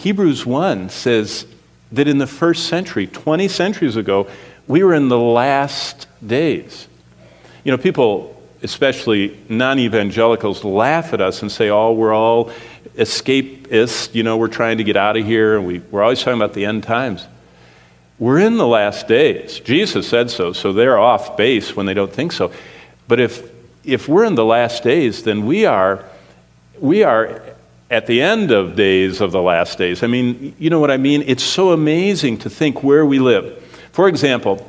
Hebrews 1 says that in the first century, 20 centuries ago, we were in the last days. You know, people, especially non-evangelicals, laugh at us and say, oh, we're all escapists, you know, we're trying to get out of here, and we're always talking about the end times. We're in the last days. Jesus said so they're off base when they don't think so. But if we're in the last days, then we are at the end of days of the last days. I mean, you know what I mean? It's so amazing to think where we live. For example,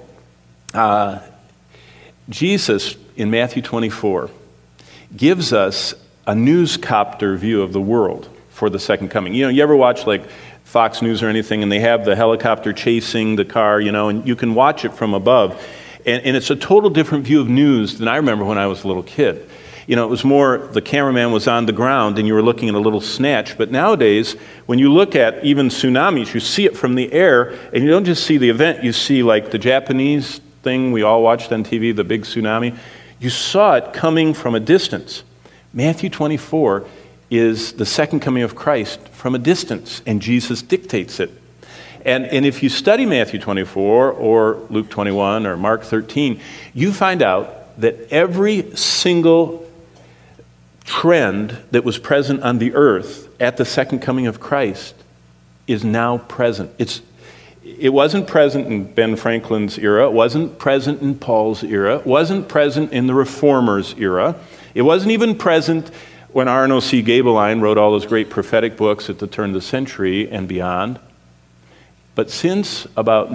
Jesus in Matthew 24 gives us a newscopter view of the world for the second coming. You know, you ever watch like Fox News or anything, and they have the helicopter chasing the car, you know, and you can watch it from above. And it's a total different view of news than I remember when I was a little kid. You know, it was more the cameraman was on the ground and you were looking at a little snatch. But nowadays, when you look at even tsunamis, you see it from the air, and you don't just see the event, you see like the Japanese thing we all watched on TV, the big tsunami. You saw it coming from a distance. Matthew 24 is the second coming of Christ from a distance, and Jesus dictates it. And if you study Matthew 24 or Luke 21 or Mark 13, you find out that every single trend that was present on the earth at the second coming of Christ is now present. It wasn't present in Ben Franklin's era. It wasn't present in Paul's era. It wasn't present in the Reformers' era. It wasn't even present when Arno C. Gaebelein wrote all those great prophetic books at the turn of the century and beyond. But since about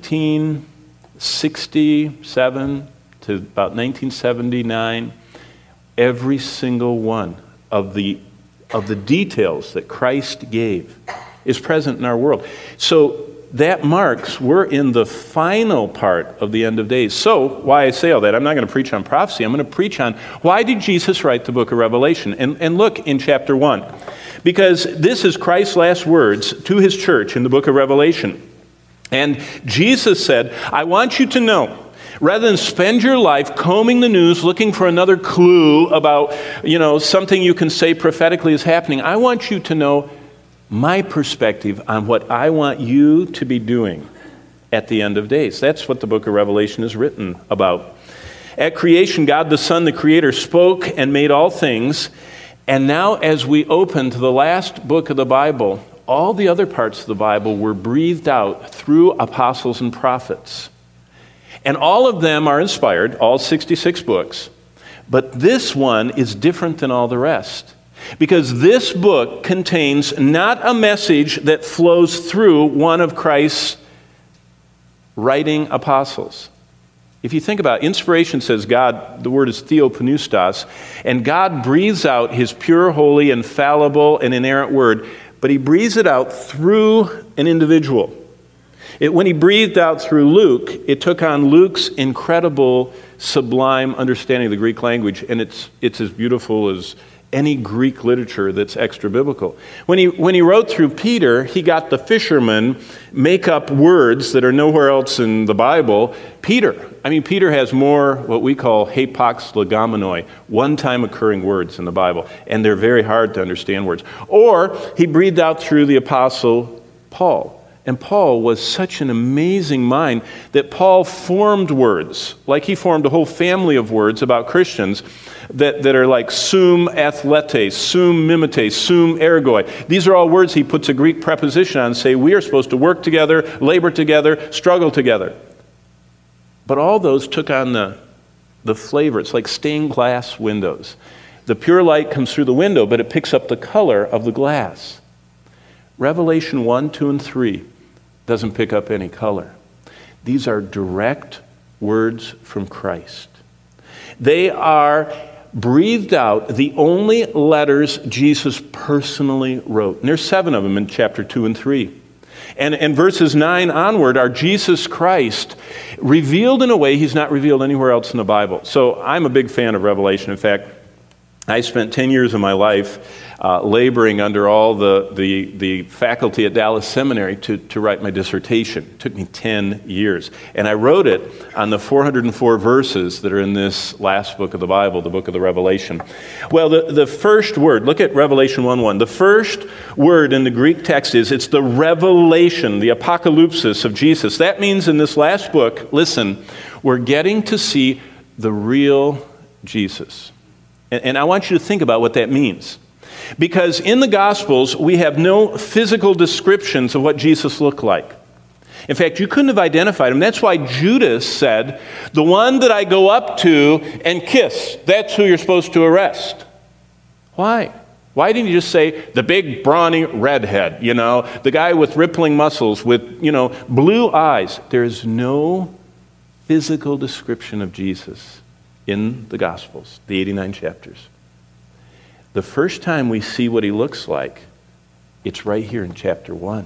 1967 to about 1979, every single one of the details that Christ gave is present in our world. So that marks we're in the final part of the end of days. So why I say all that, I'm not going to preach on prophecy. I'm going to preach on why did Jesus write the book of Revelation? And look in chapter 1. Because this is Christ's last words to his church in the book of Revelation. And Jesus said, I want you to know, rather than spend your life combing the news, looking for another clue about, you know, something you can say prophetically is happening, I want you to know my perspective on what I want you to be doing at the end of days. That's what the book of Revelation is written about. At creation, God the Son, the Creator, spoke and made all things. And now as we open to the last book of the Bible, all the other parts of the Bible were breathed out through apostles and prophets. And all of them are inspired, all 66 books. But this one is different than all the rest. Because this book contains not a message that flows through one of Christ's writing apostles. If you think about it, inspiration says God, the word is theopneustos, and God breathes out his pure, holy, infallible, and inerrant word, but he breathes it out through an individual. When he breathed out through Luke, it took on Luke's incredible, sublime understanding of the Greek language, and it's as beautiful as any Greek literature that's extra-biblical. When he wrote through Peter, he got the fishermen make up words that are nowhere else in the Bible. Peter has more what we call hapax legomenoi, one-time occurring words in the Bible, and they're very hard to understand words. Or he breathed out through the apostle Paul. And Paul was such an amazing mind that Paul formed words, like he formed a whole family of words about Christians that are like sum athletes, sum mimetes, sum ergoi. These are all words he puts a Greek preposition on and say we are supposed to work together, labor together, struggle together. But all those took on the flavor. It's like stained glass windows. The pure light comes through the window, but it picks up the color of the glass. Revelation 1, 2, and 3 doesn't pick up any color. These are direct words from Christ. They are breathed out, the only letters Jesus personally wrote. And there's 7 of them in chapter 2 and 3. And verses 9 onward are Jesus Christ revealed in a way he's not revealed anywhere else in the Bible. So I'm a big fan of Revelation. In fact, I spent 10 years of my life laboring under all the faculty at Dallas Seminary to write my dissertation. It took me 10 years. And I wrote it on the 404 verses that are in this last book of the Bible, the book of the Revelation. Well, the first word, look at Revelation 1:1. The first word in the Greek text it's the revelation, the apocalypsis of Jesus. That means in this last book, listen, we're getting to see the real Jesus. And I want you to think about what that means. Because in the Gospels, we have no physical descriptions of what Jesus looked like. In fact, you couldn't have identified him. That's why Judas said, the one that I go up to and kiss, that's who you're supposed to arrest. Why? Why didn't you just say, the big, brawny redhead, the guy with rippling muscles, with, blue eyes? There's no physical description of Jesus in the Gospels, the 89 chapters. The first time we see what he looks like, it's right here in chapter 1.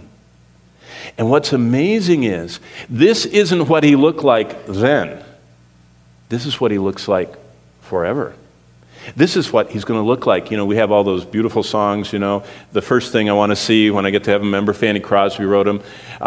And what's amazing is, this isn't what he looked like then. This is what he looks like forever. This is what he's going to look like. We have all those beautiful songs, The first thing I want to see when I get to heaven. Remember Fanny Crosby wrote them.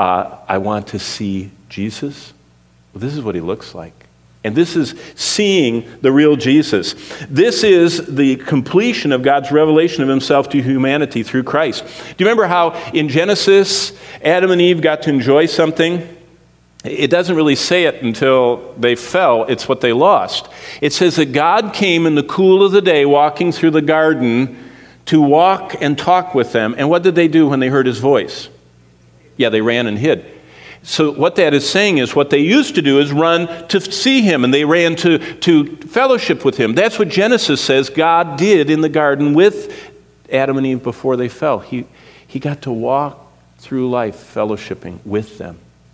I want to see Jesus. Well, this is what he looks like. And this is seeing the real Jesus. This is the completion of God's revelation of himself to humanity through Christ. Do you remember how in Genesis, Adam and Eve got to enjoy something? It doesn't really say it until they fell. It's what they lost. It says that God came in the cool of the day walking through the garden to walk and talk with them. And what did they do when they heard his voice? Yeah, they ran and hid. So what that is saying is what they used to do is run to see him, and they ran to fellowship with him. That's what Genesis says God did in the garden with Adam and Eve before they fell. He got to walk through life fellowshipping with them.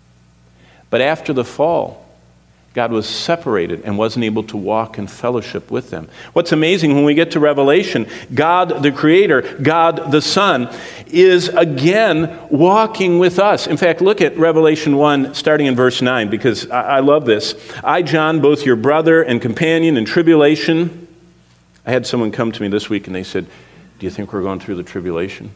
But after the fall, God was separated and wasn't able to walk in fellowship with them. What's amazing, when we get to Revelation, God the Creator, God the Son, is again walking with us. In fact, look at Revelation 1, starting in verse 9, because I love this. I, John, both your brother and companion in tribulation. I had someone come to me this week and they said, do you think we're going through the tribulation?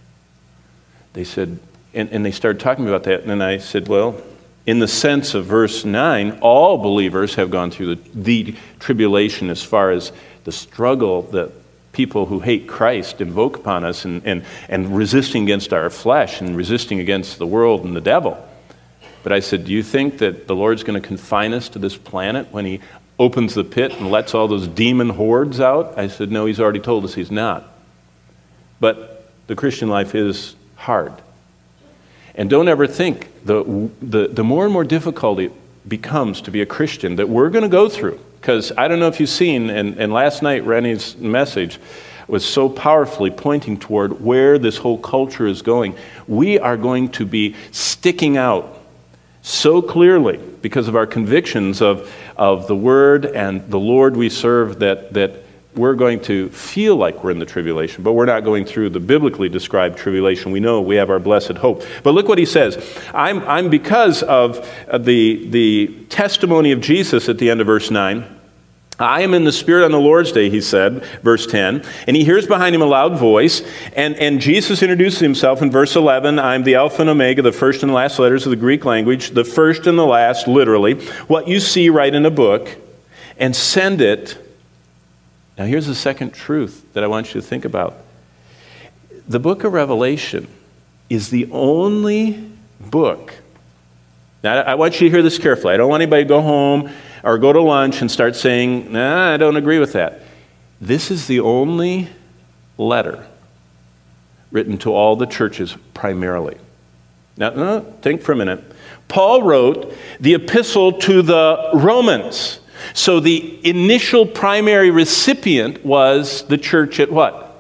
They said, and they started talking about that, and then I said, well, in the sense of verse 9, all believers have gone through the tribulation as far as the struggle that people who hate Christ invoke upon us and resisting against our flesh and resisting against the world and the devil. But I said, do you think that the Lord's going to confine us to this planet when he opens the pit and lets all those demon hordes out? I said, no, he's already told us he's not. But the Christian life is hard. And don't ever think the more and more difficult it becomes to be a Christian that we're going to go through. Because I don't know if you've seen, and last night Rennie's message was so powerfully pointing toward where this whole culture is going. We are going to be sticking out so clearly because of our convictions of the Word and the Lord we serve that we're going to feel like we're in the tribulation, but we're not going through the biblically described tribulation. We know we have our blessed hope. But look what he says. I'm because of the testimony of Jesus at the end of verse 9. I am in the Spirit on the Lord's day, he said, verse 10. And he hears behind him a loud voice. And Jesus introduces himself in verse 11. I'm the Alpha and Omega, the first and last letters of the Greek language. The first and the last, literally. What you see, write in a book and send it. Now here's the second truth that I want you to think about. The book of Revelation is the only book. Now I want you to hear this carefully. I don't want anybody to go home or go to lunch and start saying, nah, I don't agree with that. This is the only letter written to all the churches primarily. Now, think for a minute. Paul wrote the epistle to the Romans. So the initial primary recipient was the church at what?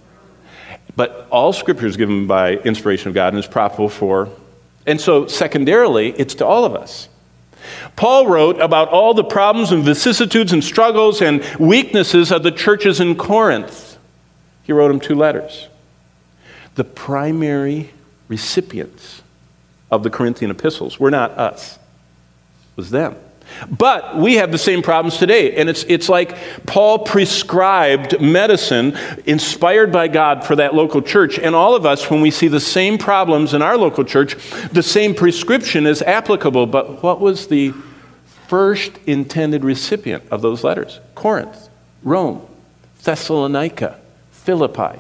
But all Scripture is given by inspiration of God and is profitable for. And so secondarily, it's to all of us. Paul wrote about all the problems and vicissitudes and struggles and weaknesses of the churches in Corinth. He wrote them 2 letters. The primary recipients of the Corinthian epistles were not us. It was them. But we have the same problems today, and it's like Paul prescribed medicine inspired by God for that local church, and all of us, when we see the same problems in our local church, the same prescription is applicable. But what was the first intended recipient of those letters? Corinth, Rome, Thessalonica, Philippi.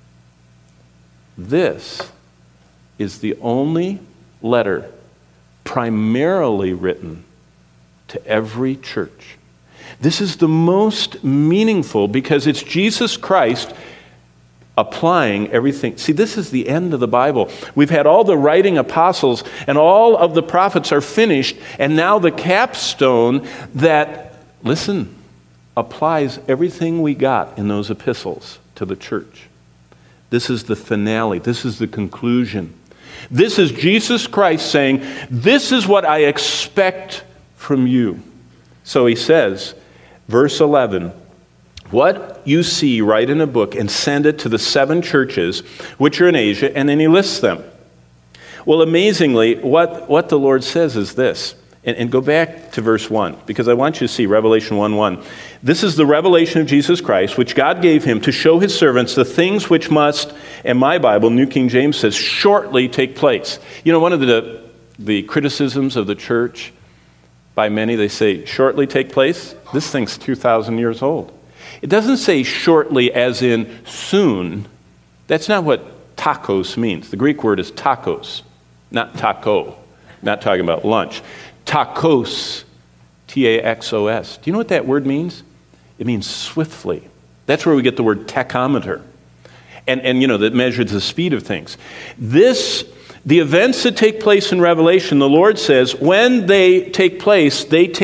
This is the only letter primarily written to every church. This is the most meaningful because it's Jesus Christ applying everything. See, this is the end of the Bible. We've had all the writing apostles and all of the prophets are finished, and now the capstone that, listen, applies everything we got in those epistles to the church. This is the finale. This is the conclusion. This is Jesus Christ saying, this is what I expect from you. So he says, verse 11, what you see, write in a book and send it to the 7 churches which are in Asia, and then he lists them. Well, amazingly, what the Lord says is this, and go back to verse 1, because I want you to see Revelation 1:1. This is the revelation of Jesus Christ, which God gave him to show his servants the things which must, in my Bible, New King James says, shortly take place. You know, one of the criticisms of the church by many, they say, shortly take place. This thing's 2,000 years old. It doesn't say shortly as in soon. That's not what tacos means. The Greek word is tacos, not taco. Not talking about lunch. Tacos, T-A-X-O-S. Do you know what that word means? It means swiftly. That's where we get the word tachometer. And you know, that measures the speed of things. The events that take place in Revelation, the Lord says, when they take place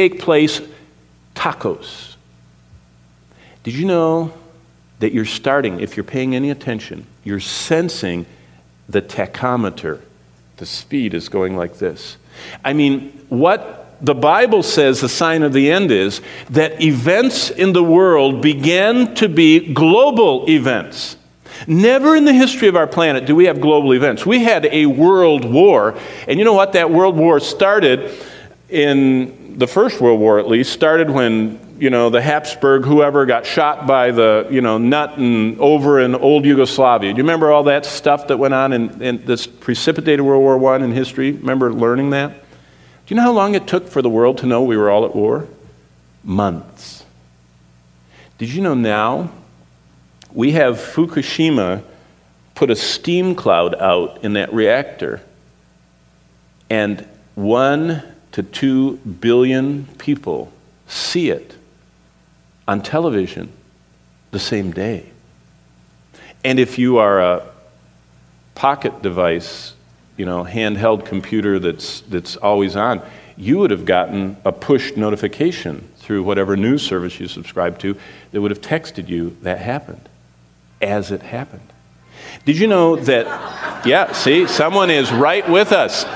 tacos. Did you know that you're starting, if you're paying any attention, you're sensing the tachometer. The speed is going like this. I mean, what the Bible says the sign of the end is that events in the world began to be global events. Never in the history of our planet do we have global events. We had a world war, and you know what? That world war started in the First World War, at least, started when, you know, the Habsburg, whoever, got shot by the, you know, nut and over in old Yugoslavia. Do you remember all that stuff that went on in this precipitated World War I in history? Remember learning that? Do you know how long it took for the world to know we were all at war? Months. Did you know now we have Fukushima put a steam cloud out in that reactor, and 1 to 2 billion people see it on television the same day. And if you are a pocket device, you know, handheld computer that's always on, you would have gotten a push notification through whatever news service you subscribe to that would have texted you that happened as it happened. Did you know that, yeah, see, someone is right with us.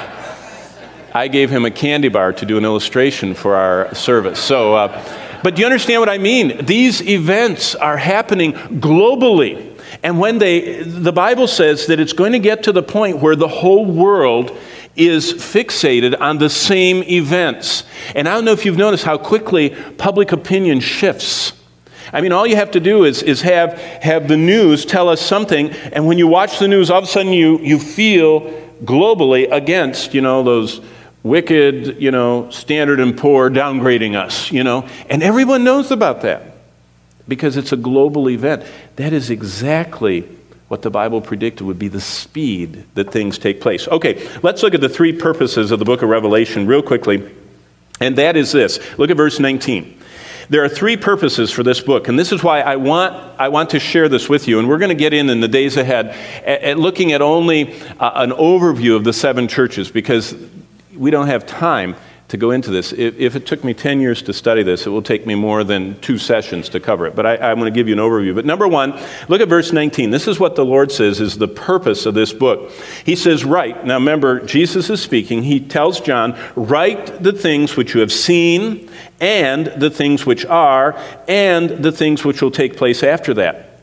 I gave him a candy bar to do an illustration for our service. So, but do you understand what I mean? These events are happening globally. And when the Bible says that it's going to get to the point where the whole world is fixated on the same events. And I don't know if you've noticed how quickly public opinion shifts. I mean, all you have to do is have the news tell us something, and when you watch the news, all of a sudden you feel globally against, you know, those wicked, you know, Standard & Poor downgrading us, you know. And everyone knows about that because it's a global event. That is exactly what the Bible predicted would be the speed that things take place. Okay, let's look at the 3 purposes of the book of Revelation real quickly. And that is this. Look at verse 19. There are 3 purposes for this book, and this is why I want to share this with you. And we're going to get in the days ahead at looking at only an overview of the 7 churches, because we don't have time to go into this. If it took me 10 years to study this, it will take me more than 2 sessions to cover it. But I'm going to give you an overview. But number 1, look at verse 19. This is what the Lord says is the purpose of this book. He says, write. Now remember, Jesus is speaking. He tells John, write the things which you have seen, and the things which are, and the things which will take place after that.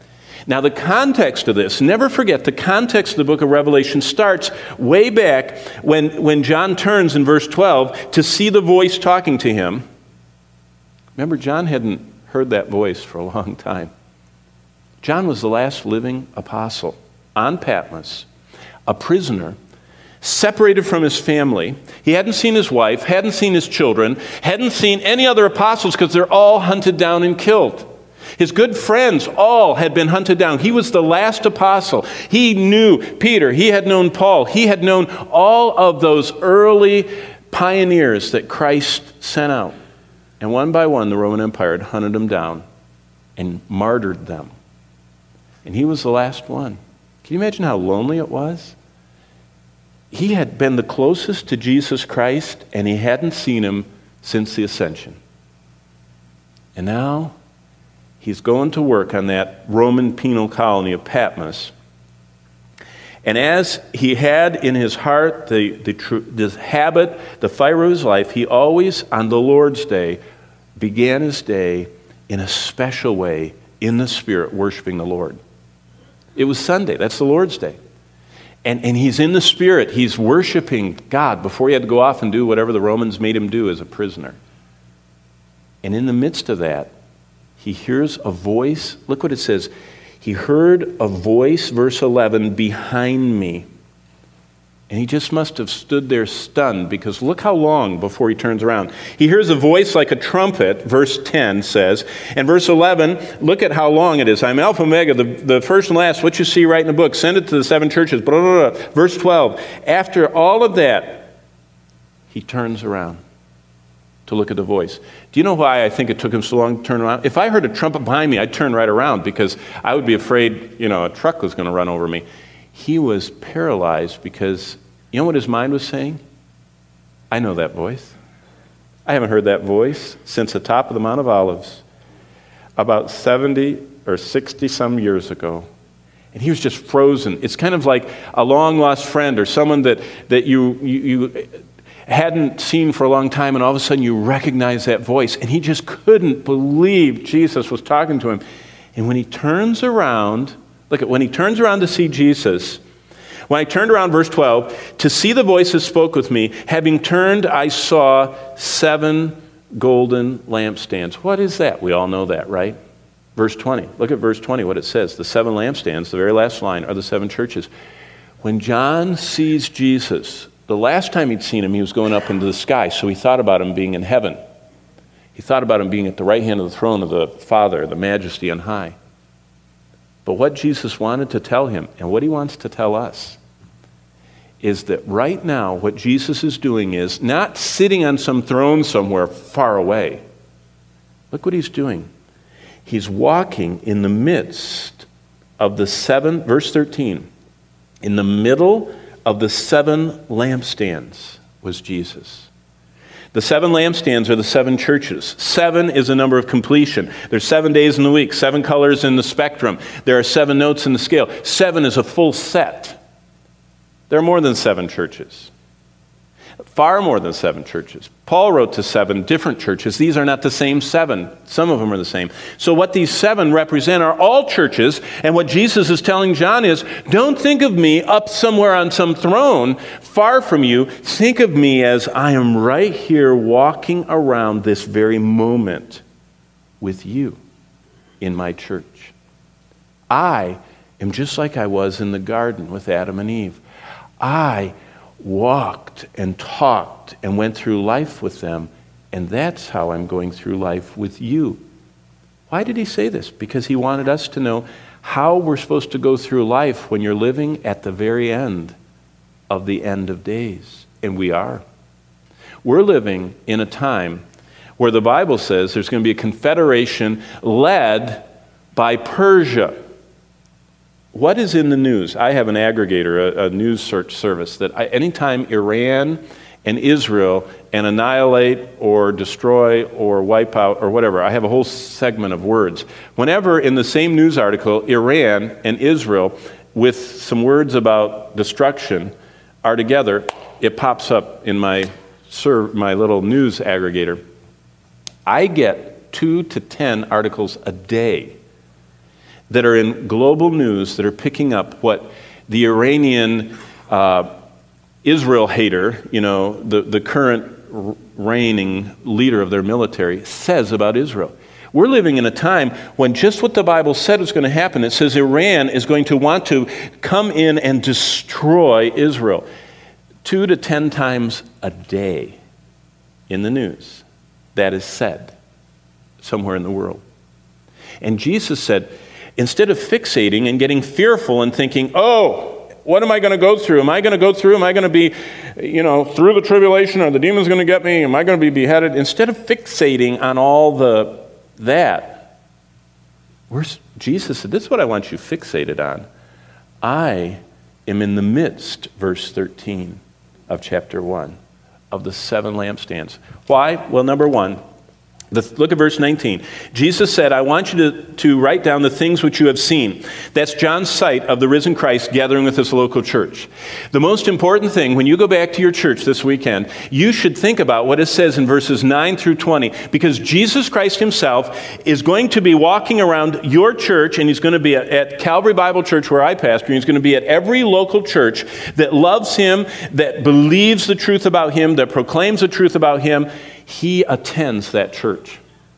Now, the context of this, never forget, the context of the book of Revelation starts way back when John turns in verse 12 to see the voice talking to him. Remember, John hadn't heard that voice for a long time. John was the last living apostle on Patmos, a prisoner, separated from his family. He hadn't seen his wife, hadn't seen his children, hadn't seen any other apostles because they're all hunted down and killed. His good friends all had been hunted down. He was the last apostle. He knew Peter. He had known Paul. He had known all of those early pioneers that Christ sent out. And one by one, the Roman Empire had hunted them down and martyred them. And he was the last one. Can you imagine how lonely it was? He had been the closest to Jesus Christ, and he hadn't seen him since the ascension. And now he's going to work on that Roman penal colony of Patmos. And as he had in his heart this habit, the fire of his life, he always, on the Lord's Day, began his day in a special way, in the Spirit, worshiping the Lord. It was Sunday. That's the Lord's Day. And he's in the Spirit. He's worshiping God before he had to go off and do whatever the Romans made him do as a prisoner. And in the midst of that, he hears a voice. Look what it says. He heard a voice, verse 11, behind me. And he just must have stood there stunned, because look how long before he turns around. He hears a voice like a trumpet, verse 10 says. And verse 11, look at how long it is. I'm Alpha Omega, the first and last, what you see right in the book. Send it to the 7 churches. Blah, blah, blah. Verse 12, after all of that, he turns around to look at the voice. Do you know why I think it took him so long to turn around? If I heard a trumpet behind me, I'd turn right around, because I would be afraid, a truck was going to run over me. He was paralyzed because, you know what his mind was saying? I know that voice. I haven't heard that voice since the top of the Mount of Olives about 70 or 60 some years ago. And he was just frozen. It's kind of like a long-lost friend or someone that you hadn't seen for a long time, and all of a sudden you recognize that voice. And he just couldn't believe Jesus was talking to him. And when he turns around, when he turns around to see Jesus, when I turned around, verse 12, to see the voice that spoke with me, having turned, I saw 7 golden lampstands. What is that? We all know that, right? Verse 20. Look at verse 20, what it says. The 7 lampstands, the very last line, are the 7 churches. When John sees Jesus, the last time he'd seen him, he was going up into the sky, so he thought about him being in heaven. He thought about him being at the right hand of the throne of the Father, the majesty on high. But what Jesus wanted to tell him, and what he wants to tell us, is that right now what Jesus is doing is not sitting on some throne somewhere far away. Look what he's doing. He's walking in the midst of the 7, verse 13, in the middle of the 7 lampstands was Jesus. The 7 lampstands are the 7 churches. 7 is a number of completion. There's 7 days in the week, 7 colors in the spectrum. There are 7 notes in the scale. 7 is a full set. There are more than 7 churches. Far more than 7 churches. Paul wrote to 7 different churches. These are not the same 7. Some of them are the same. So what these 7 represent are all churches, and what Jesus is telling John is, don't think of me up somewhere on some throne far from you. Think of me as I am right here walking around this very moment with you in my church. I am just like I was in the garden with Adam and Eve. I walked and talked and went through life with them, and that's how I'm going through life with you. Why did he say this? Because he wanted us to know how we're supposed to go through life when you're living at the very end of the end of days. And we are. We're living in a time where the Bible says there's going to be a confederation led by Persia. What is in the news? I have an aggregator, a news search service, that anytime Iran and Israel annihilate or destroy or wipe out or whatever, I have a whole segment of words. Whenever in the same news article, Iran and Israel, with some words about destruction, are together, it pops up in my little news aggregator. I get 2 to 10 articles a day that are in global news that are picking up what the Iranian Israel hater, the current reigning leader of their military, says about Israel. We're living in a time when just what the Bible said was going to happen. It says Iran is going to want to come in and destroy Israel 2 to 10 times a day in the news. That is said somewhere in the world. And Jesus said, instead of fixating and getting fearful and thinking, what am I going to go through? Am I going to be, through the tribulation? Are the demons going to get me? Am I going to be beheaded? Instead of fixating on all that, Jesus said, this is what I want you fixated on. I am in the midst, verse 13 of chapter 1, of the 7 lampstands. Why? Well, number one, look at verse 19. Jesus said, I want you to write down the things which you have seen. That's John's sight of the risen Christ gathering with his local church. The most important thing, when you go back to your church this weekend, you should think about what it says in verses 9 through 20, because Jesus Christ himself is going to be walking around your church, and he's going to be at Calvary Bible Church where I pastor, and he's going to be at every local church that loves him, that believes the truth about him, that proclaims the truth about him. He attends that church.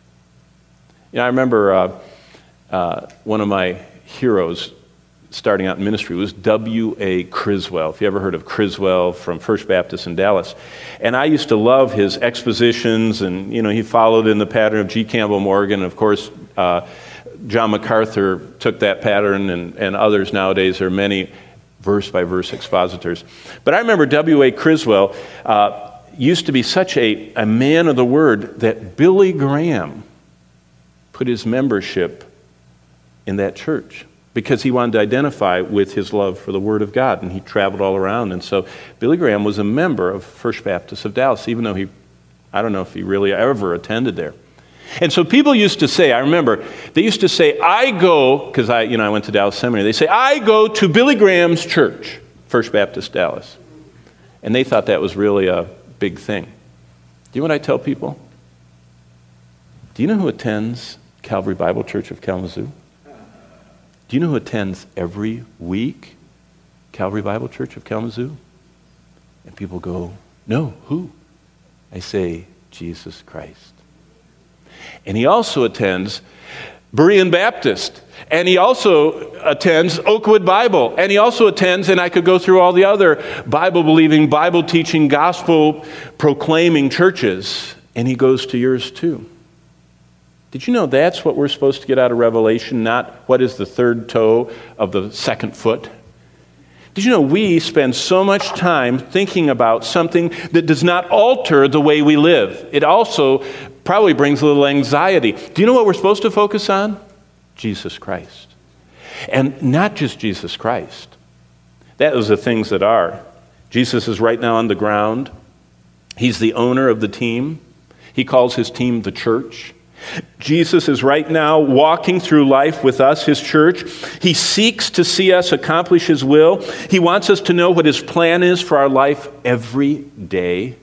I remember one of my heroes starting out in ministry was W.A. Criswell. If you ever heard of Criswell from First Baptist in Dallas. And I used to love his expositions, and he followed in the pattern of G. Campbell Morgan. Of course, John MacArthur took that pattern, and others nowadays. There are many verse-by-verse expositors. But I remember W.A. Criswell used to be such a man of the word that Billy Graham put his membership in that church because he wanted to identify with his love for the Word of God, and he traveled all around. And so Billy Graham was a member of First Baptist of Dallas, even though I don't know if he really ever attended there. And so people used to say, I remember, they used to say, I go, because I went to Dallas Seminary, they say, I go to Billy Graham's church, First Baptist Dallas. And they thought that was really a big thing. Do you know what I tell people? Do you know who attends Calvary Bible Church of Kalamazoo? Do you know who attends every week Calvary Bible Church of Kalamazoo? And people go, no, who? I say, Jesus Christ. And he also attends Berean Baptist. And he also attends Oakwood Bible. And he also attends, and I could go through all the other Bible-believing, Bible-teaching, gospel-proclaiming churches. And he goes to yours too. Did you know that's what we're supposed to get out of Revelation, not what is the third toe of the second foot? Did you know we spend so much time thinking about something that does not alter the way we live? It also probably brings a little anxiety. Do you know what we're supposed to focus on? Jesus Christ. And not just Jesus Christ. That is the things that are. Jesus is right now on the ground. He's the owner of the team. He calls his team the church. Jesus is right now walking through life with us, his church. He seeks to see us accomplish his will. He wants us to know what his plan is for our life every day.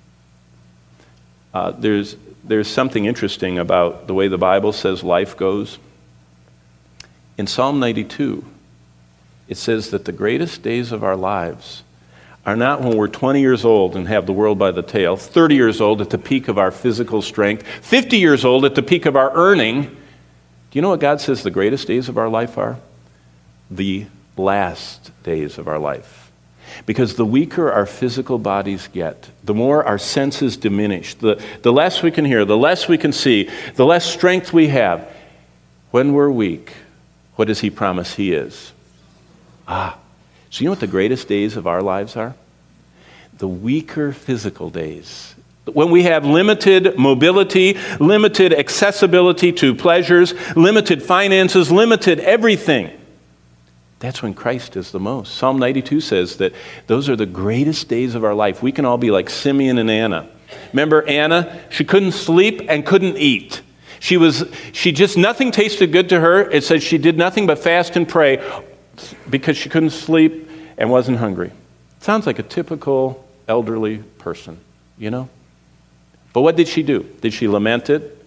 There's something interesting about the way the Bible says life goes. In Psalm 92, it says that the greatest days of our lives are not when we're 20 years old and have the world by the tail, 30 years old at the peak of our physical strength, 50 years old at the peak of our earning. Do you know what God says the greatest days of our life are? The last days of our life. Because the weaker our physical bodies get, the more our senses diminish, the less we can hear, the less we can see, the less strength we have. When we're weak, what does he promise he is? So you know what the greatest days of our lives are? The weaker physical days. When we have limited mobility, limited accessibility to pleasures, limited finances, limited everything. That's when Christ is the most. Psalm 92 says that those are the greatest days of our life. We can all be like Simeon and Anna. Remember Anna? She couldn't sleep and couldn't eat. Nothing tasted good to her. It says she did nothing but fast and pray because she couldn't sleep and wasn't hungry. Sounds like a typical elderly person, you know? But what did she do? Did she lament it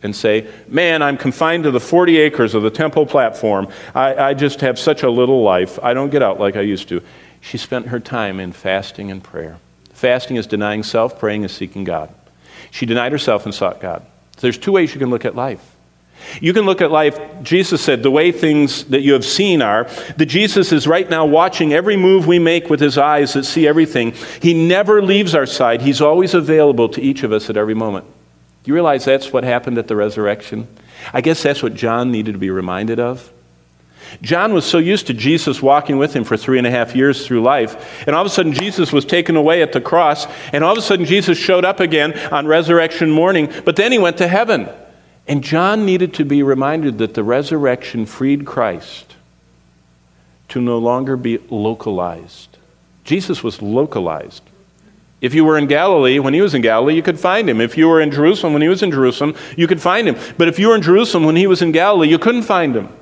and say, man, I'm confined to the 40 acres of the temple platform. I just have such a little life. I don't get out like I used to. She spent her time in fasting and prayer. Fasting is denying self, praying is seeking God. She denied herself and sought God. So there's two ways you can look at life. You can look at life, Jesus said, the way things that you have seen are, that Jesus is right now watching every move we make with his eyes that see everything. He never leaves our side. He's always available to each of us at every moment. Do you realize that's what happened at the resurrection? I guess that's what John needed to be reminded of. John was so used to Jesus walking with him for 3.5 years through life, and all of a sudden Jesus was taken away at the cross, and all of a sudden Jesus showed up again on resurrection morning, but then he went to heaven. And John needed to be reminded that the resurrection freed Christ to no longer be localized. Jesus was localized. If you were in Galilee, when he was in Galilee, you could find him. If you were in Jerusalem, when he was in Jerusalem, you could find him. But if you were in Jerusalem when he was in Galilee, you couldn't find him.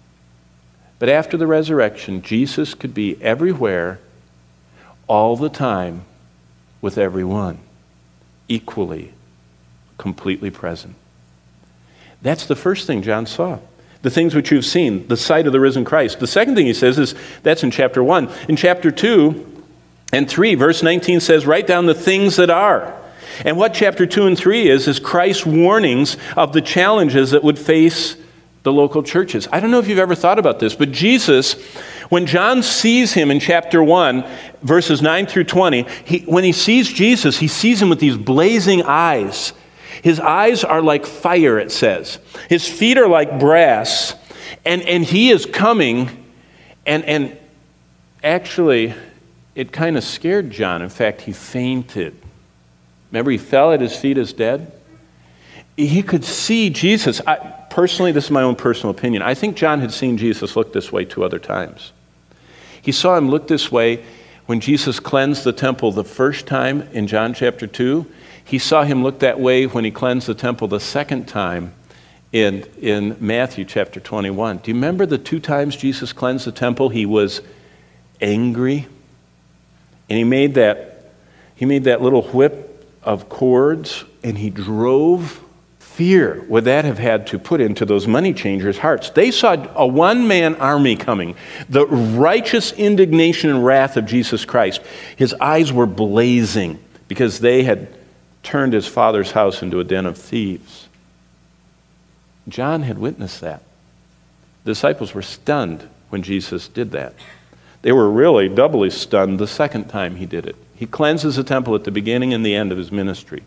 But after the resurrection, Jesus could be everywhere, all the time, with everyone, equally, completely present. That's the first thing John saw. The things which you've seen, the sight of the risen Christ. The second thing he says is, that's in chapter 1. In chapter 2 and 3, verse 19 says, write down the things that are. And what chapter 2 and 3 is Christ's warnings of the challenges that would face the local churches. I don't know if you've ever thought about this, but Jesus, when John sees him in chapter 1, verses 9 through 20, when he sees Jesus, he sees him with these blazing eyes. His eyes are like fire, it says. His feet are like brass. And he is coming, and actually, it kind of scared John. In fact, he fainted. Remember, he fell at his feet as dead? He could see Jesus. Personally, this is my own personal opinion. I think John had seen Jesus look this way 2 other times. He saw him look this way when Jesus cleansed the temple the first time in John chapter 2. He saw him look that way when he cleansed the temple the second time in Matthew chapter 21. Do you remember the 2 times Jesus cleansed the temple? He was angry, and he made that little whip of cords, and he drove. Fear would that have had to put into those money changers' hearts. They saw a one-man army coming, the righteous indignation and wrath of Jesus Christ. His eyes were blazing because they had turned his father's house into a den of thieves. John had witnessed that. The disciples were stunned when Jesus did that. They were really doubly stunned the second time he did it. He cleanses the temple at the beginning and the end of his ministry.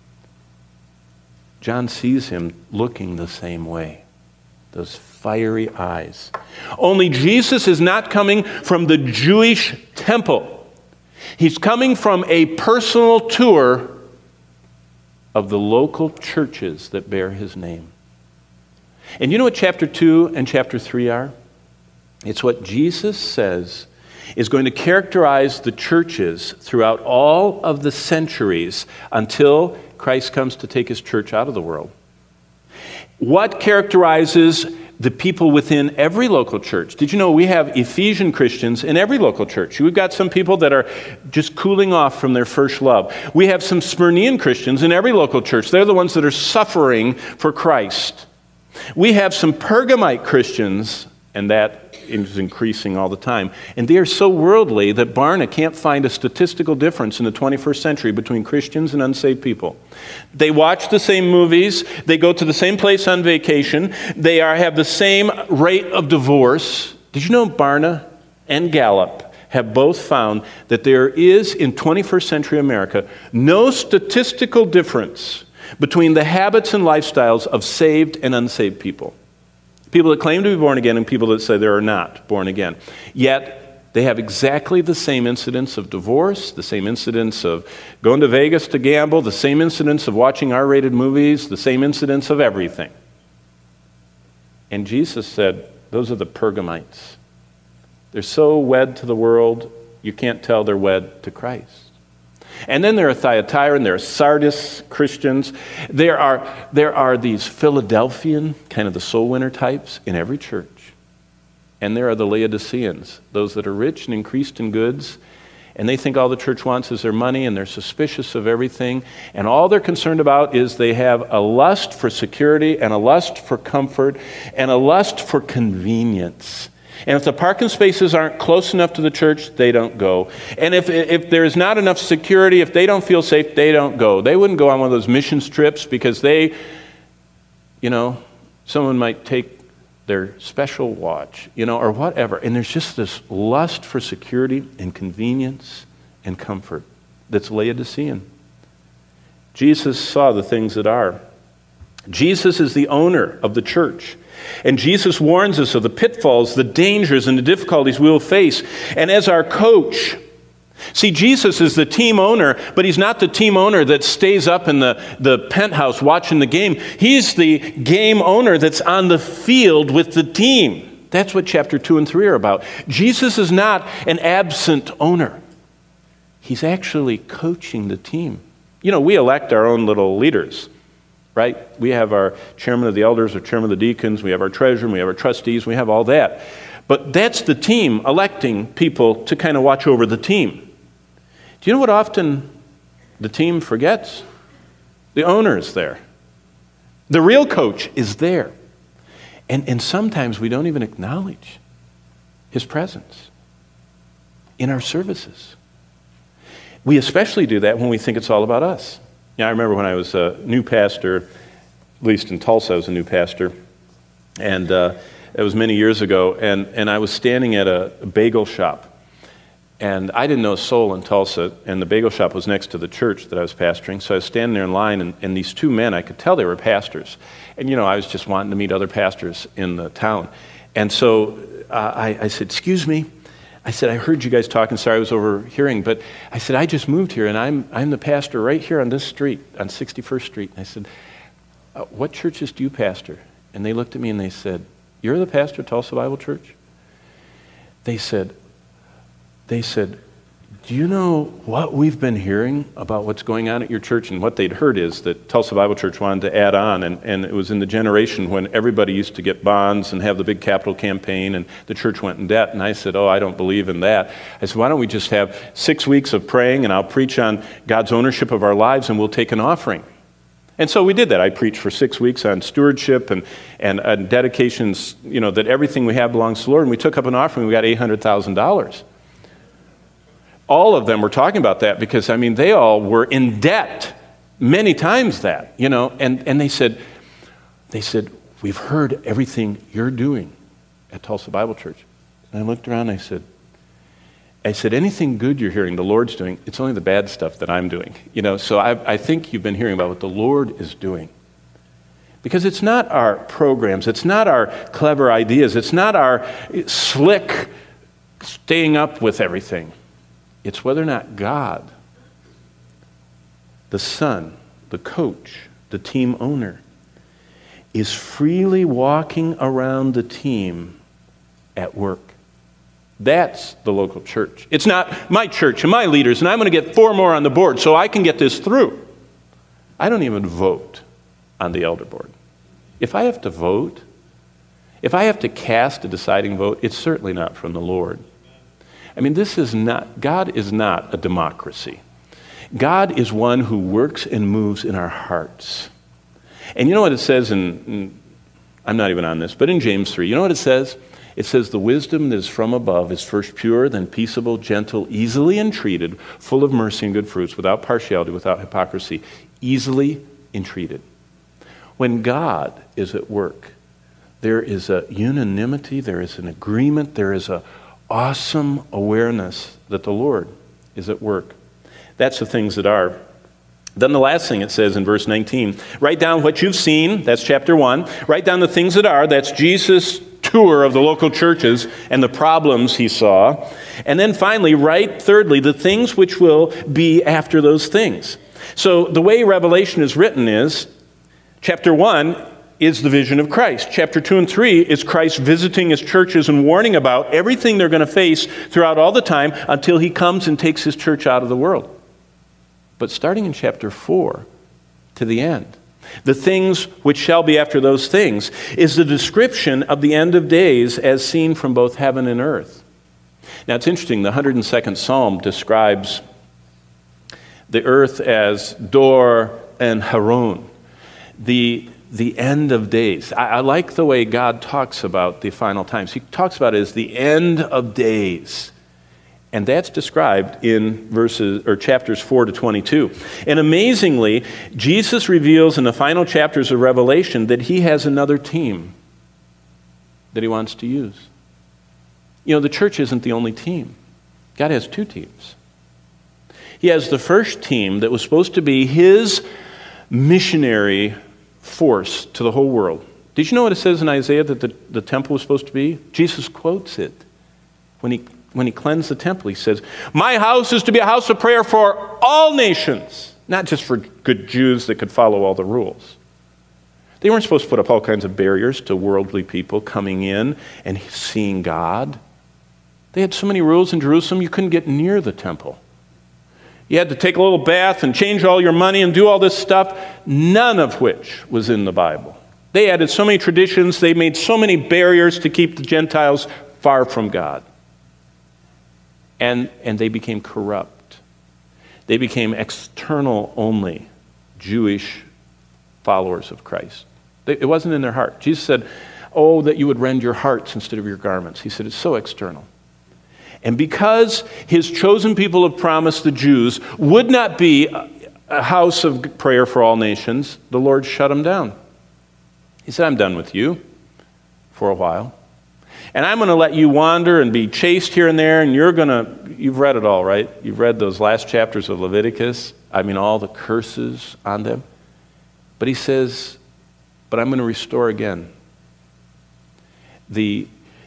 John sees him looking the same way, those fiery eyes. Only Jesus is not coming from the Jewish temple. He's coming from a personal tour of the local churches that bear his name. And you know what chapter 2 and chapter 3 are? It's what Jesus says is going to characterize the churches throughout all of the centuries until Christ comes to take his church out of the world. What characterizes the people within every local church? Did you know we have Ephesian Christians in every local church? We've got some people that are just cooling off from their first love. We have some Smyrnean Christians in every local church. They're the ones that are suffering for Christ. We have some Pergamite Christians, and that is increasing all the time. And they are so worldly that Barna can't find a statistical difference in the 21st century between Christians and unsaved people. They watch the same movies. They go to the same place on vacation. They have the same rate of divorce. Did you know Barna and Gallup have both found that there is, in 21st century America, no statistical difference between the habits and lifestyles of saved and unsaved people? People that claim to be born again and people that say they are not born again. Yet, they have exactly the same incidence of divorce, the same incidence of going to Vegas to gamble, the same incidence of watching R-rated movies, the same incidence of everything. And Jesus said, those are the Pergamites. They're so wed to the world, you can't tell they're wed to Christ. And then there are Thyatira and there are Sardis Christians. There are these Philadelphian, kind of the soul winner types in every church. And there are the Laodiceans, those that are rich and increased in goods And they think all the church wants is their money, and they're suspicious of everything. And all they're concerned about is they have a lust for security and a lust for comfort and a lust for convenience. And if the parking spaces aren't close enough to the church, they don't go. And if there's not enough security, if they don't feel safe, they don't go. They wouldn't go on one of those missions trips because someone might take their special watch, or whatever. And there's just this lust for security and convenience and comfort that's Laodicean. Jesus saw the things that are. Jesus is the owner of the church. And Jesus warns us of the pitfalls, the dangers, and the difficulties we will face. And as our coach, see, Jesus is the team owner, but he's not the team owner that stays up in the penthouse watching the game. He's the game owner that's on the field with the team. That's what chapter 2 and 3 are about. Jesus is not an absent owner. He's actually coaching the team. We elect our own little leaders, right? We have our chairman of the elders, our chairman of the deacons, we have our treasurer, we have our trustees, we have all that. But that's the team electing people to kind of watch over the team. Do you know what often the team forgets? The owner is there. The real coach is there. And sometimes we don't even acknowledge his presence in our services. We especially do that when we think it's all about us. I remember when I was a new pastor, at least in Tulsa I was a new pastor, and it was many years ago, and I was standing at a bagel shop. And I didn't know a soul in Tulsa, and the bagel shop was next to the church that I was pastoring. So I was standing there in line, and these two men, I could tell they were pastors. And, I was just wanting to meet other pastors in the town. And so I said, "Excuse me." I said, "I heard you guys talking. Sorry, I was overhearing. But I said, I just moved here, and I'm the pastor right here on this street, on 61st Street." And I said, "What churches do you pastor?" And they looked at me and they said, "You're the pastor at Tulsa Bible Church?" They said, "Do you know what we've been hearing about what's going on at your church?" And what they'd heard is that Tulsa Bible Church wanted to add on, and it was in the generation when everybody used to get bonds and have the big capital campaign, and the church went in debt. And I said, "Oh, I don't believe in that." I said, "Why don't we just have 6 weeks of praying, and I'll preach on God's ownership of our lives, and we'll take an offering." And so we did that. I preached for 6 weeks on stewardship and dedications, that everything we have belongs to the Lord. And we took up an offering. We got $800,000. All of them were talking about that because, they all were in debt many times that, and they said, "We've heard everything you're doing at Tulsa Bible Church." And I looked around and I said, "Anything good you're hearing the Lord's doing, it's only the bad stuff that I'm doing." So I think you've been hearing about what the Lord is doing. Because it's not our programs, it's not our clever ideas, it's not our slick staying up with everything. It's whether or not God, the Son, the coach, the team owner, is freely walking around the team at work. That's the local church. It's not my church and my leaders, and I'm going to get 4 more on the board so I can get this through. I don't even vote on the elder board. If I have to vote, if I have to cast a deciding vote, it's certainly not from the Lord. God is not a democracy. God is one who works and moves in our hearts. And you know what it says I'm not even on this, but in James 3, you know what it says? It says, "The wisdom that is from above is first pure, then peaceable, gentle, easily entreated, full of mercy and good fruits, without partiality, without hypocrisy." Easily entreated. When God is at work, there is a unanimity, there is an agreement, there is a awesome awareness that the Lord is at work. That's the things that are. Then the last thing it says in verse 19, write down what you've seen, that's chapter 1. Write down the things that are, that's Jesus' tour of the local churches and the problems he saw. And then finally, write, thirdly, the things which will be after those things. So the way Revelation is written is, chapter 1 is the vision of Christ. Chapter 2 and 3 is Christ visiting his churches and warning about everything they're going to face throughout all the time until he comes and takes his church out of the world. But starting in chapter 4 to the end, the things which shall be after those things is the description of the end of days as seen from both heaven and earth. Now, it's interesting, the 102nd Psalm describes the earth as Dor and Haron, the end of days. I like the way God talks about the final times. He talks about it as the end of days. And that's described in chapters 4 to 22. And amazingly, Jesus reveals in the final chapters of Revelation that he has another team that he wants to use. You know, the church isn't the only team. God has two teams. He has the first team that was supposed to be his missionary force to the whole world. Did you know what it says in Isaiah that the temple was supposed to be? Jesus quotes it. When he cleansed the temple, he says, "My house is to be a house of prayer for all nations," not just for good Jews that could follow all the rules. They weren't supposed to put up all kinds of barriers to worldly people coming in and seeing God. They had so many rules in Jerusalem, you couldn't get near the temple. You had to take a little bath and change all your money and do all this stuff, none of which was in the Bible. They added so many traditions, they made so many barriers to keep the Gentiles far from God. And they became corrupt. They became external only Jewish followers of Christ. It wasn't in their heart. Jesus said, "Oh, that you would rend your hearts instead of your garments." He said, it's so external. And because his chosen people of promise, the Jews, would not be a house of prayer for all nations, the Lord shut them down. He said, "I'm done with you for a while. And I'm going to let you wander and be chased here and there, and you've read it all, right? You've read those last chapters of Leviticus. I mean, all the curses on them. But he says, but I'm going to restore again the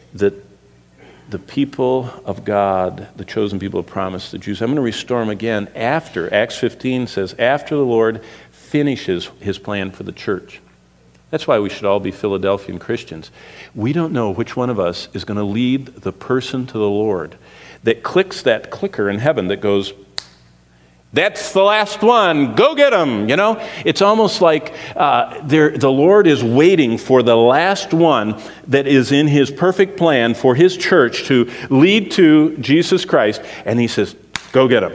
people of God, the chosen people of promise, the Jews. I'm going to restore them again after, Acts 15 says, after the Lord finishes his plan for the church." That's why we should all be Philadelphian Christians. We don't know which one of us is going to lead the person to the Lord that clicks that clicker in heaven that goes, "That's the last one, go get him." You know, it's almost like the Lord is waiting for the last one that is in his perfect plan for his church to lead to Jesus Christ, and he says, "Go get him."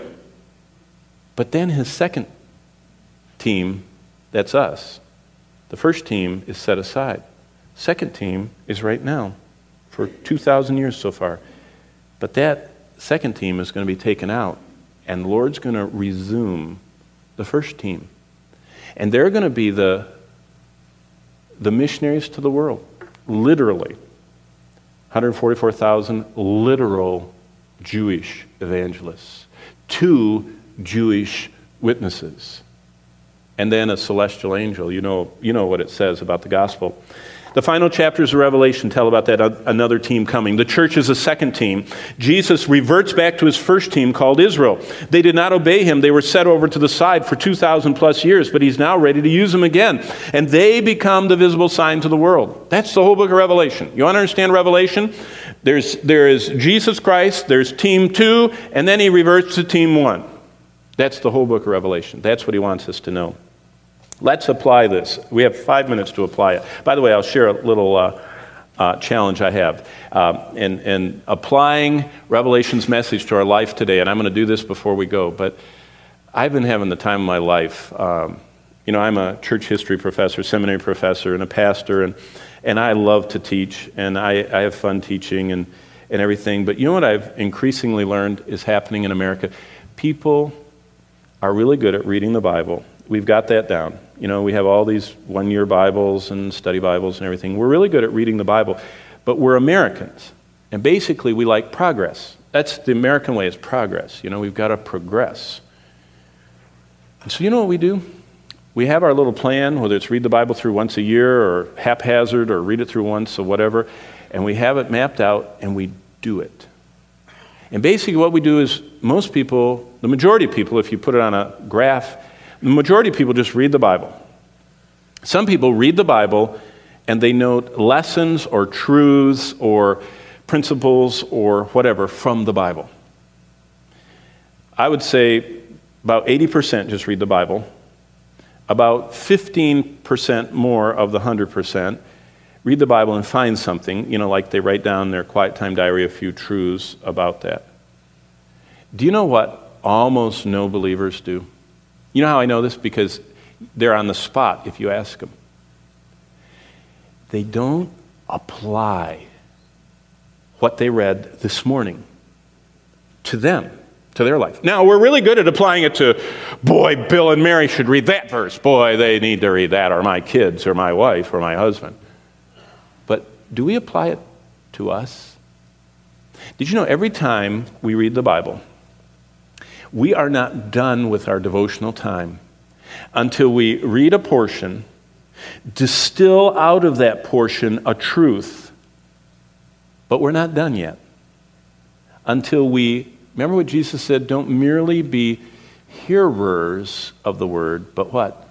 But then his second team, that's us. The first team is set aside. Second team is right now for 2,000 years so far. But that second team is going to be taken out, and the Lord's going to resume the first team. And they're going to be the missionaries to the world, literally. 144,000 literal Jewish evangelists, 2 Jewish witnesses, and then a celestial angel. You know what it says about the gospel. The final chapters of Revelation tell about that another team coming. The church is a second team. Jesus reverts back to his first team called Israel. They did not obey him. They were set over to the side for 2,000 plus years, but he's now ready to use them again. And they become the visible sign to the world. That's the whole book of Revelation. You want to understand Revelation? There is Jesus Christ, there's team 2, and then he reverts to team 1. That's the whole book of Revelation. That's what he wants us to know. Let's apply this. We have 5 minutes to apply it. By the way, I'll share a little challenge I have in applying Revelation's message to our life today. And I'm going to do this before we go. But I've been having the time of my life. I'm a church history professor, seminary professor, and a pastor. And I love to teach. And I have fun teaching and everything. But you know what I've increasingly learned is happening in America? People are really good at reading the Bible. We've got that down. You know, we have all these one-year Bibles and study Bibles and everything. We're really good at reading the Bible, but we're Americans. And basically, we like progress. That's the American way, is progress. You know, we've got to progress. And so you know what we do? We have our little plan, whether it's read the Bible through once a year or haphazard or read it through once or whatever, and we have it mapped out and we do it. And basically what we do is most people, the majority of people, if you put it on a graph, the majority of people just read the Bible. Some people read the Bible and they note lessons or truths or principles or whatever from the Bible. I would say about 80% just read the Bible. About 15% more of the 100% read the Bible and find something, like they write down in their quiet time diary a few truths about that. Do you know what almost no believers do? You know how I know this? Because they're on the spot if you ask them. They don't apply what they read this morning to them, to their life. Now, we're really good at applying it to, boy, Bill and Mary should read that verse. Boy, they need to read that, or my kids, or my wife, or my husband. But do we apply it to us? Did you know every time we read the Bible, we are not done with our devotional time until we read a portion, distill out of that portion a truth, but we're not done yet. Until we, remember what Jesus said, don't merely be hearers of the word, but what?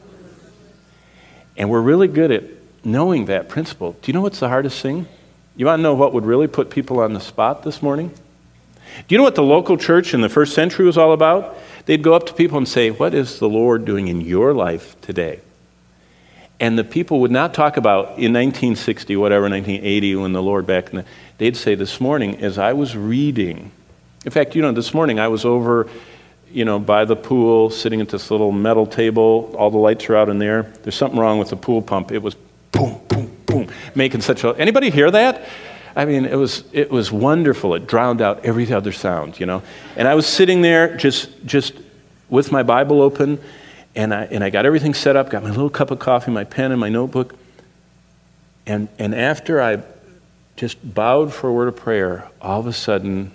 And we're really good at knowing that principle. Do you know what's the hardest thing? You want to know what would really put people on the spot this morning? Do you know what the local church in the first century was all about? They'd go up to people and say, what is the Lord doing in your life today? And the people would not talk about in 1960, whatever, 1980, when the Lord they'd say, this morning, as I was reading, in fact, this morning I was over, by the pool, sitting at this little metal table, all the lights are out in there. There's something wrong with the pool pump. It was boom, boom, boom, making anybody hear that? I mean, it was wonderful. It drowned out every other sound, And I was sitting there just with my Bible open, and I got everything set up, got my little cup of coffee, my pen, and my notebook. And after I just bowed for a word of prayer, all of a sudden,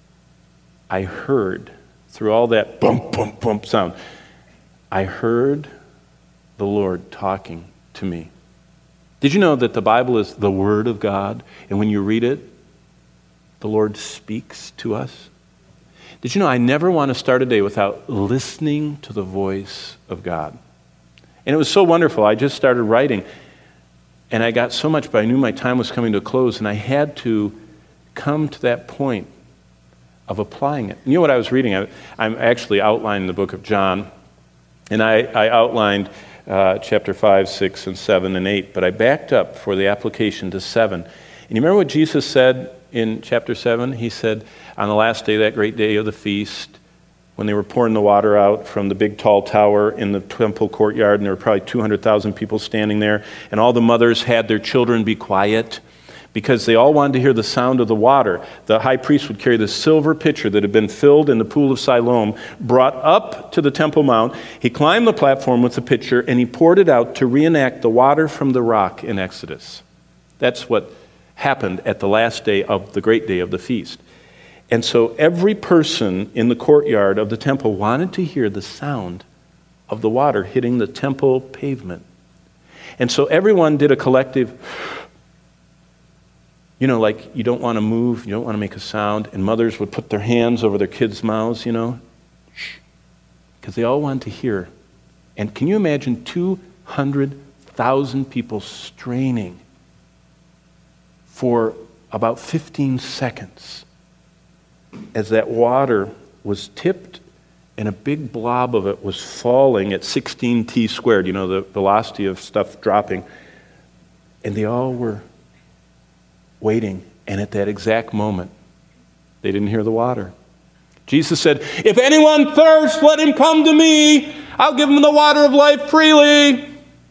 I heard, through all that bump, bump, bump sound, I heard the Lord talking to me. Did you know that the Bible is the Word of God? And when you read it, the Lord speaks to us? Did you know I never want to start a day without listening to the voice of God? And it was so wonderful. I just started writing, and I got so much, but I knew my time was coming to a close, and I had to come to that point of applying it. You know what I was reading? I'm actually outlining the book of John, and I outlined chapter 5, 6, and 7, and 8, but I backed up for the application to 7. And you remember what Jesus said in chapter 7? He said, on the last day, that great day of the feast, when they were pouring the water out from the big tall tower in the temple courtyard, and there were probably 200,000 people standing there, and all the mothers had their children be quiet, because they all wanted to hear the sound of the water. The high priest would carry the silver pitcher that had been filled in the pool of Siloam, brought up to the Temple Mount. He climbed the platform with the pitcher, and he poured it out to reenact the water from the rock in Exodus. That's what happened at the last day of the great day of the feast. And so every person in the courtyard of the temple wanted to hear the sound of the water hitting the temple pavement. And so everyone did a collective, like you don't want to move, you don't want to make a sound, and mothers would put their hands over their kids' mouths, shh, because they all wanted to hear. And can you imagine 200,000 people straining for about 15 seconds as that water was tipped and a big blob of it was falling at 16 t squared, the velocity of stuff dropping, and they all were waiting, and at that exact moment, they didn't hear the water. Jesus said, if anyone thirsts, let him come to me. I'll give him the water of life freely.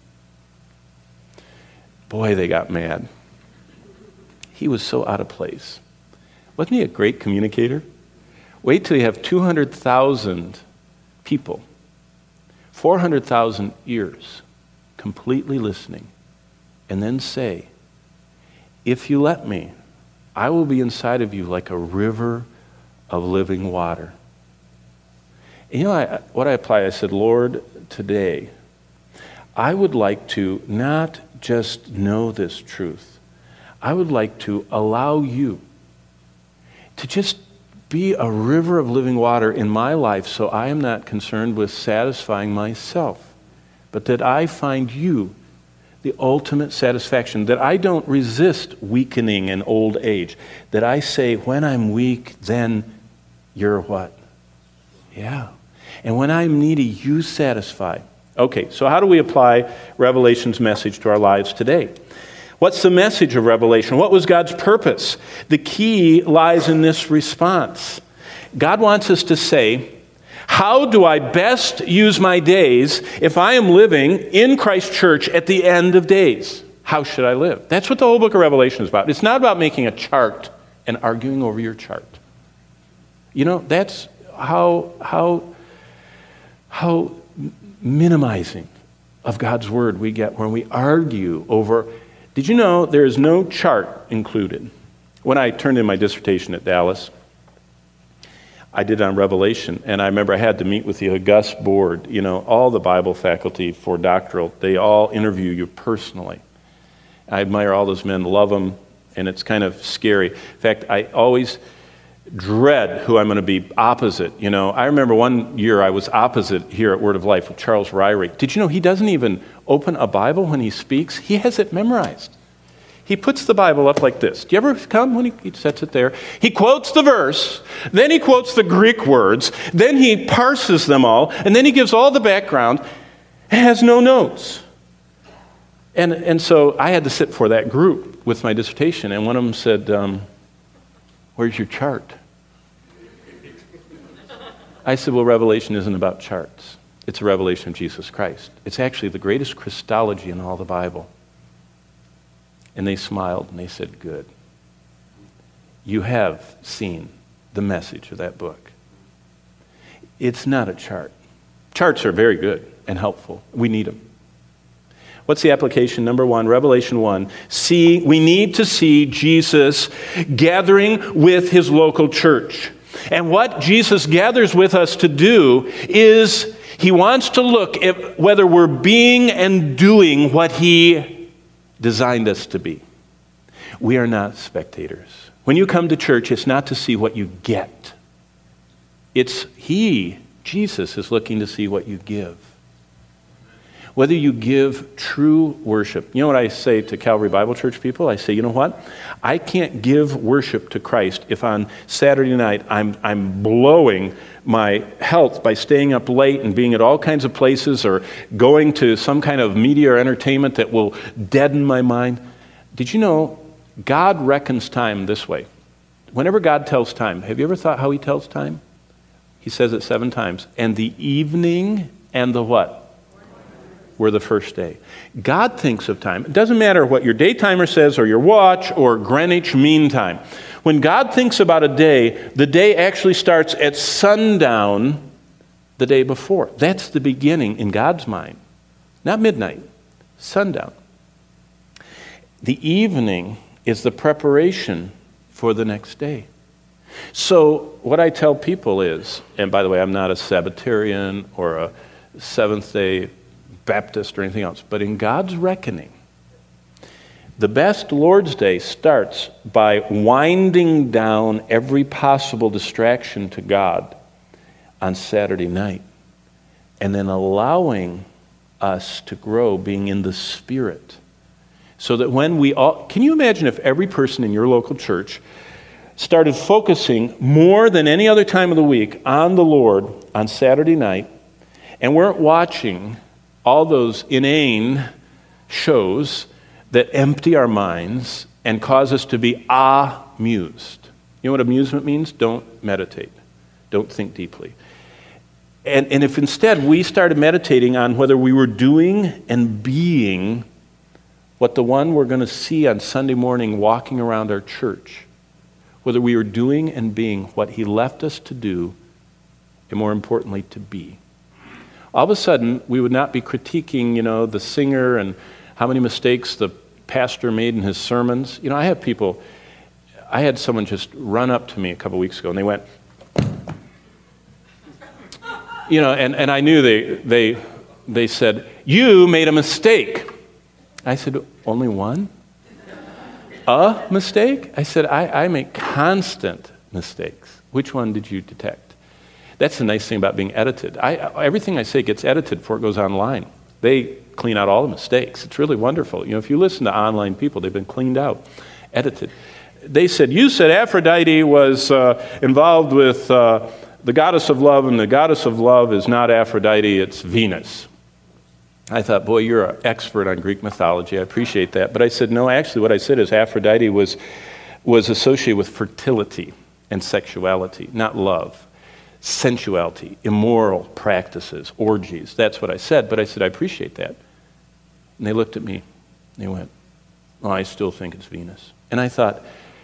Boy, they got mad. He was so out of place. Wasn't he a great communicator? Wait till you have 200,000 people, 400,000 ears, completely listening, and then say, if you let me, I will be inside of you like a river of living water. And what I applied, I said, Lord, today, I would like to not just know this truth. I would like to allow you to just be a river of living water in my life, so I am not concerned with satisfying myself, but that I find you the ultimate satisfaction, that I don't resist weakening and old age, that I say, when I'm weak, then you're what? Yeah. And when I'm needy, you satisfy. Okay, so how do we apply Revelation's message to our lives today? What's the message of Revelation? What was God's purpose? The key lies in this response. God wants us to say, how do I best use my days if I am living in Christ Church at the end of days? How should I live? That's what the whole book of Revelation is about. It's not about making a chart and arguing over your chart. You know, that's how minimizing of God's word we get when we argue over. Did you know there is no chart included? When I turned in my dissertation at Dallas, I did on Revelation, and I remember I had to meet with the august board. You know, all the Bible faculty for doctoral, they all interview you personally. I admire all those men, love them, and it's kind of scary. In fact, I always dread who I'm going to be opposite. You know, I remember one year I was opposite here at Word of Life with Charles Ryrie. Did you know he doesn't even open a Bible when he speaks? He has it memorized. He puts the Bible up like this. Do you ever come when he sets it there? He quotes the verse, then he quotes the Greek words, then he parses them all, and then he gives all the background and has no notes. And so I had to sit for that group with my dissertation, and one of them said, where's your chart? I said, well, Revelation isn't about charts. It's a revelation of Jesus Christ. It's actually the greatest Christology in all the Bible. And they smiled and they said, good. You have seen the message of that book. It's not a chart. Charts are very good and helpful. We need them. What's the application? Number one, Revelation 1. We need to see Jesus gathering with his local church. And what Jesus gathers with us to do is he wants to look at whether we're being and doing what he designed us to be. We are not spectators. When you come to church, it's not to see what you get. It's Jesus, is looking to see what you give. Whether you give true worship. You know what I say to Calvary Bible Church people? I say, you know what? I can't give worship to Christ if on Saturday night I'm blowing my health by staying up late and being at all kinds of places or going to some kind of media or entertainment that will deaden my mind. Did you know God reckons time this way? Whenever God tells time, have you ever thought how he tells time? He says it 7 times. And the evening and the what? Were the first day. God thinks of time. It doesn't matter what your day timer says or your watch or Greenwich Mean Time. When God thinks about a day, the day actually starts at sundown the day before. That's the beginning in God's mind. Not midnight, sundown. The evening is the preparation for the next day. So what I tell people is, and by the way, I'm not a Sabbatarian or a Seventh-day Baptist or anything else, but in God's reckoning, the best Lord's Day starts by winding down every possible distraction to God on Saturday night and then allowing us to grow being in the Spirit. So that when we all, can you imagine if every person in your local church started focusing more than any other time of the week on the Lord on Saturday night and weren't watching all those inane shows that empty our minds and cause us to be amused. You know what amusement means? Don't meditate. Don't think deeply. And if instead we started meditating on whether we were doing and being what the one we're going to see on Sunday morning walking around our church, whether we were doing and being what he left us to do, and more importantly, to be. All of a sudden, we would not be critiquing, the singer and how many mistakes the pastor made in his sermons. I had someone just run up to me a couple weeks ago, and they went, and I knew they said, you made a mistake. I said, only one? A mistake? I said, I make constant mistakes. Which one did you detect? That's the nice thing about being edited. Everything I say gets edited before it goes online. They clean out all the mistakes. It's really wonderful. If you listen to online people, they've been cleaned out, edited. They said, you said Aphrodite was involved with the goddess of love, and the goddess of love is not Aphrodite, it's Venus. I thought, boy, you're an expert on Greek mythology. I appreciate that. But I said, no, actually what I said is Aphrodite was associated with fertility and sexuality, not love. Sensuality, immoral practices, orgies. That's what I said. But I said, I appreciate that. And they looked at me. They went, oh, I still think it's Venus. And I thought,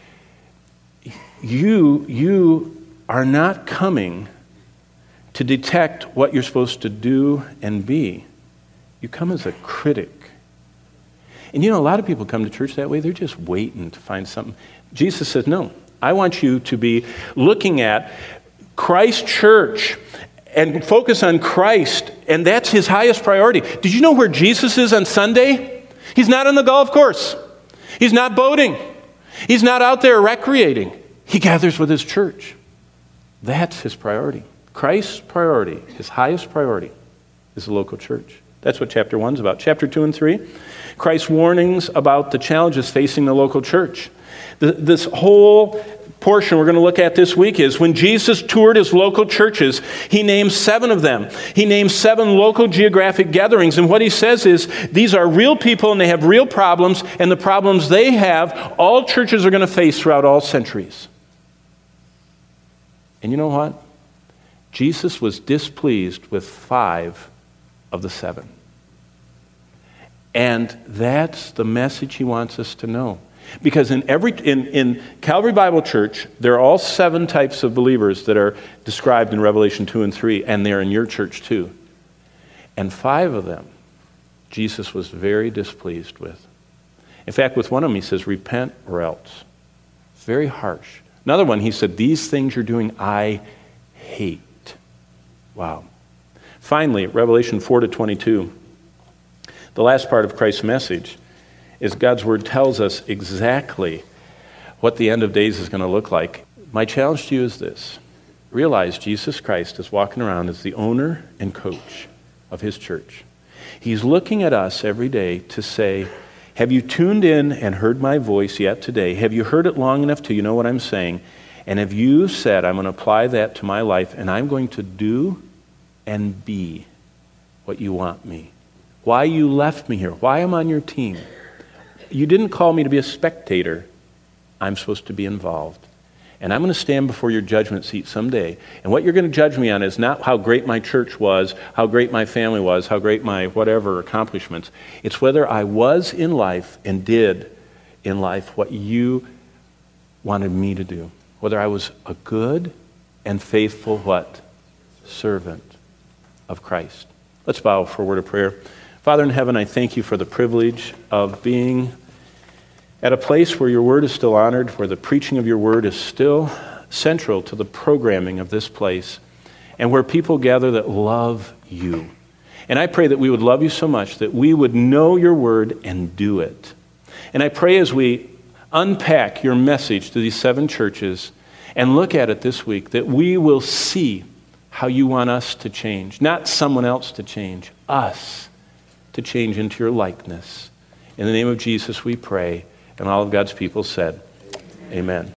you are not coming to detect what you're supposed to do and be. You come as a critic. And a lot of people come to church that way. They're just waiting to find something. Jesus says, no, I want you to be looking at Christ Church and focus on Christ, and that's his highest priority. Did you know where Jesus is on Sunday? He's not on the golf course. He's not boating. He's not out there recreating. He gathers with his church. That's his priority. Christ's priority, his highest priority, is the local church. That's what chapter 1 is about. Chapter 2 and 3, Christ's warnings about the challenges facing the local church. This whole portion we're going to look at this week is when Jesus toured his local churches, he named 7 of them. He named 7 local geographic gatherings. And what he says is, these are real people and they have real problems, and the problems they have, all churches are going to face throughout all centuries. And you know what? Jesus was displeased with 5 of the 7. And that's the message he wants us to know. Because in Calvary Bible Church, there are all 7 types of believers that are described in Revelation 2 and 3, and they're in your church too. And 5 of them, Jesus was very displeased with. In fact, with one of them, he says, repent or else. Very harsh. Another one, he said, these things you're doing, I hate. Wow. Finally, Revelation 4 to 22, the last part of Christ's message, is God's word tells us exactly what the end of days is going to look like. My challenge to you is this. Realize Jesus Christ is walking around as the owner and coach of his church. He's looking at us every day to say, have you tuned in and heard my voice yet today? Have you heard it long enough till you know what I'm saying? And have you said, I'm going to apply that to my life, and I'm going to do and be what you want me? Why you left me here? Why I'm on your team? You didn't call me to be a spectator. I'm supposed to be involved. And I'm going to stand before your judgment seat someday. And what you're going to judge me on is not how great my church was, how great my family was, how great my whatever accomplishments. It's whether I was in life and did in life what you wanted me to do. Whether I was a good and faithful what? Servant of Christ. Let's bow for a word of prayer. Father in heaven, I thank you for the privilege of being at a place where your word is still honored, where the preaching of your word is still central to the programming of this place, and where people gather that love you. And I pray that we would love you so much that we would know your word and do it. And I pray as we unpack your message to these 7 churches and look at it this week, that we will see how you want us to change. Not someone else to change, us to change into your likeness. In the name of Jesus we pray. And all of God's people said, amen.